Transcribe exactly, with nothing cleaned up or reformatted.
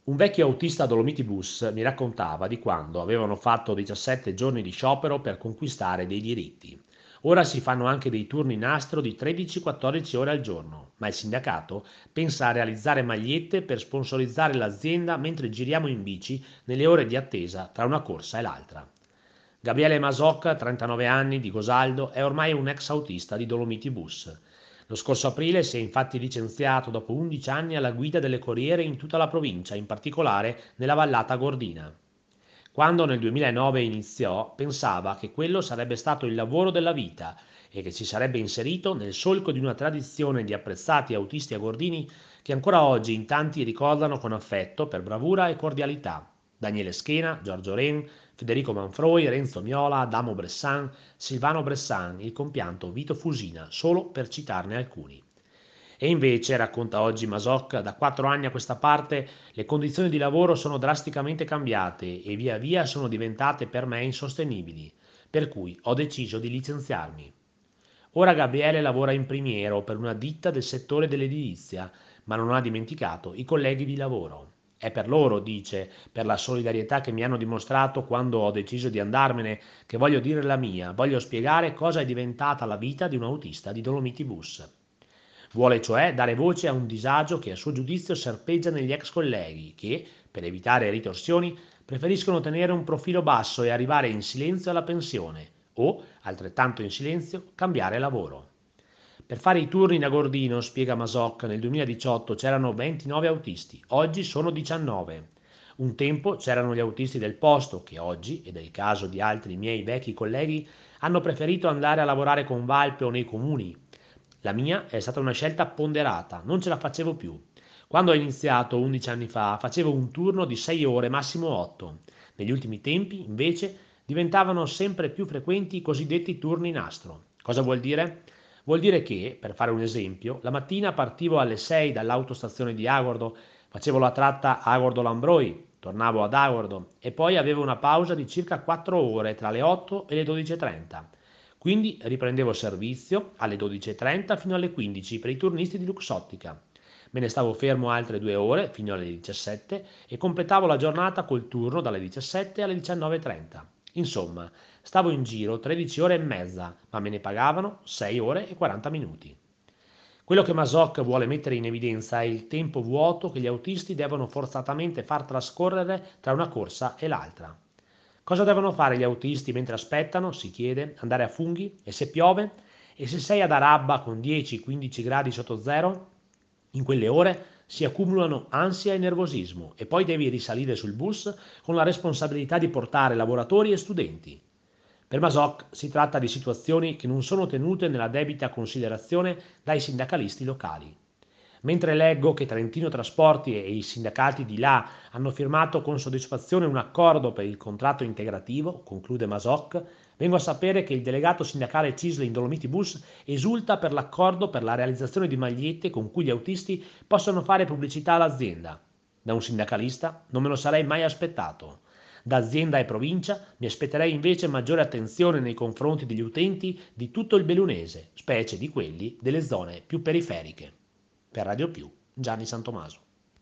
Un vecchio autista a Dolomiti Bus mi raccontava di quando avevano fatto diciassette giorni di sciopero per conquistare dei diritti. Ora si fanno anche dei turni nastro di tredici quattordici ore al giorno, ma il sindacato pensa a realizzare magliette per sponsorizzare l'azienda mentre giriamo in bici nelle ore di attesa tra una corsa e l'altra. Gabriele Masocca, trentanove anni, di Gosaldo, è ormai un ex autista di Dolomiti Bus. Lo scorso aprile si è infatti licenziato dopo undici anni alla guida delle corriere in tutta la provincia, in particolare nella vallata gordina. Quando nel duemilanove iniziò, pensava che quello sarebbe stato il lavoro della vita e che si sarebbe inserito nel solco di una tradizione di apprezzati autisti agordini che ancora oggi in tanti ricordano con affetto per bravura e cordialità. Daniele Schena, Giorgio Ren, Federico Manfroi, Renzo Miola, Adamo Bressan, Silvano Bressan, il compianto Vito Fusina, solo per citarne alcuni. E invece, racconta oggi Masocca, da quattro anni a questa parte le condizioni di lavoro sono drasticamente cambiate e via via sono diventate per me insostenibili, per cui ho deciso di licenziarmi. Ora Gabriele lavora in primiero per una ditta del settore dell'edilizia, ma non ha dimenticato i colleghi di lavoro. È per loro, dice, per la solidarietà che mi hanno dimostrato quando ho deciso di andarmene, che voglio dire la mia, voglio spiegare cosa è diventata la vita di un autista di Dolomiti Bus. Vuole cioè dare voce a un disagio che a suo giudizio serpeggia negli ex colleghi che, per evitare ritorsioni, preferiscono tenere un profilo basso e arrivare in silenzio alla pensione o, altrettanto in silenzio, cambiare lavoro. Per fare i turni in Agordino, spiega Masoc, nel duemiladiciotto c'erano ventinove autisti, oggi sono diciannove. Un tempo c'erano gli autisti del posto che oggi, ed è il caso di altri miei vecchi colleghi, hanno preferito andare a lavorare con Valpe o nei comuni. La mia è stata una scelta ponderata, non ce la facevo più. Quando ho iniziato undici anni fa facevo un turno di sei ore, massimo otto. Negli ultimi tempi, invece, diventavano sempre più frequenti i cosiddetti turni nastro. Cosa vuol dire? Vuol dire che, per fare un esempio, la mattina partivo alle sei dall'autostazione di Agordo, facevo la tratta Agordo-Lambroi, tornavo ad Agordo e poi avevo una pausa di circa quattro ore tra le otto e le dodici e trenta. Quindi riprendevo servizio alle dodici e trenta fino alle quindici per i turnisti di Luxottica. Me ne stavo fermo altre due ore fino alle diciassette e completavo la giornata col turno dalle diciassette alle diciannove e trenta. Insomma, stavo in giro tredici ore e mezza, ma me ne pagavano sei ore e quaranta minuti. Quello che Masoch vuole mettere in evidenza è il tempo vuoto che gli autisti devono forzatamente far trascorrere tra una corsa e l'altra. Cosa devono fare gli autisti mentre aspettano? Si chiede. Andare a funghi? E se piove? E se sei ad Arabba con dieci quindici gradi sotto zero? In quelle ore si accumulano ansia e nervosismo e poi devi risalire sul bus con la responsabilità di portare lavoratori e studenti. Per Masoch si tratta di situazioni che non sono tenute nella debita considerazione dai sindacalisti locali. Mentre leggo che Trentino Trasporti e i sindacati di là hanno firmato con soddisfazione un accordo per il contratto integrativo, conclude Masoch, vengo a sapere che il delegato sindacale Cisle in Dolomiti Bus esulta per l'accordo per la realizzazione di magliette con cui gli autisti possono fare pubblicità all'azienda. Da un sindacalista non me lo sarei mai aspettato. Da azienda e provincia mi aspetterei invece maggiore attenzione nei confronti degli utenti di tutto il bellunese, specie di quelli delle zone più periferiche. Per Radio Più, Gianni Santomaso.